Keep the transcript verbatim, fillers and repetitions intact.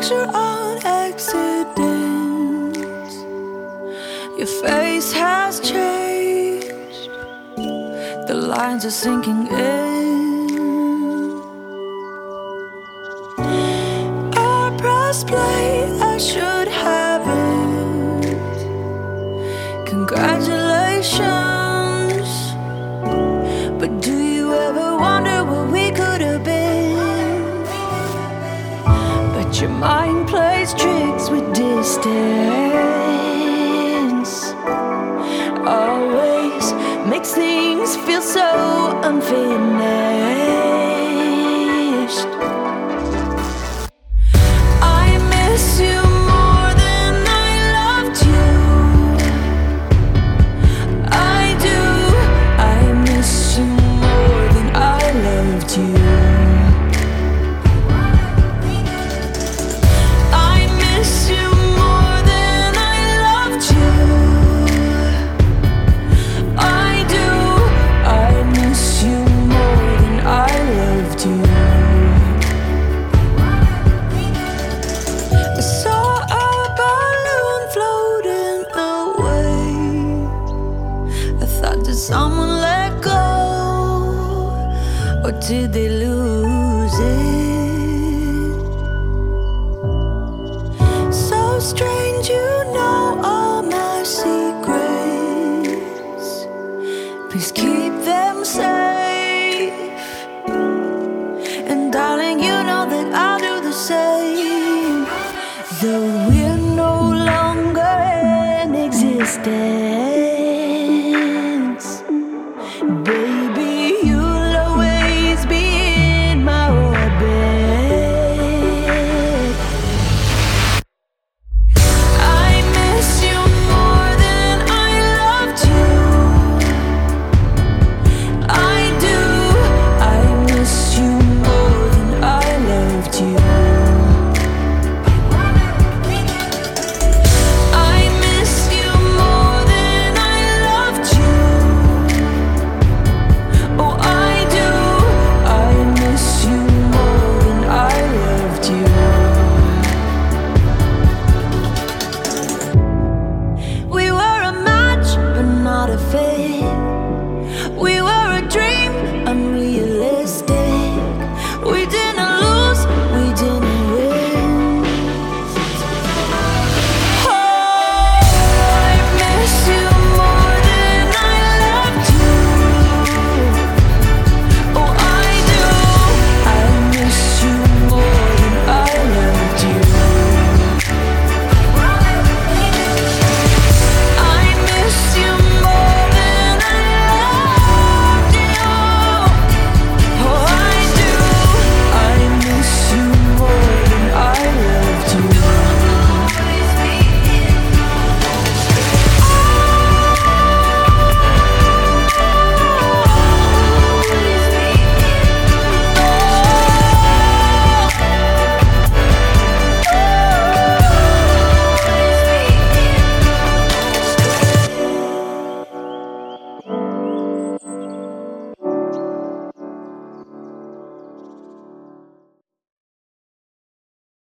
picture on accident. Your face has changed, the lines are sinking in. I pressed play, I should haven't. Congratulations. But do you ever wonder what we could have been? But your mind plays tricks with distance, always makes things feel so unfinished. I miss you more than I loved you. I do. I miss you more than I loved you. I miss you more than I loved you. I do. I miss you more than I loved you. I saw a balloon floating away. I thought, did someone let go? Or did they lose it? So strange, you know all my secrets. Please keep them safe. And darling, you know that I'll do the same. Though we're no longer in existence,